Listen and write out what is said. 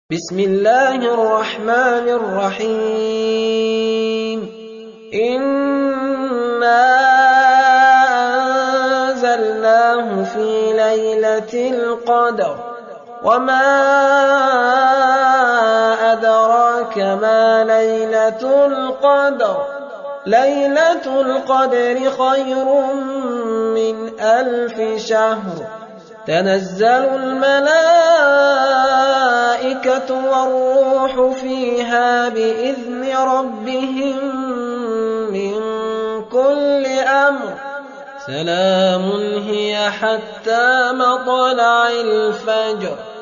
بسم الله الرحمن الرحيم إنا أنزلناه في ليلة القدر وما أدراك ما ليلة القدر ليلة القدر خير من 1000 شهر تنزل الملائكة والروح فيها بإذن ربهم من كل أمر سلام هي حتى مطلع الفجر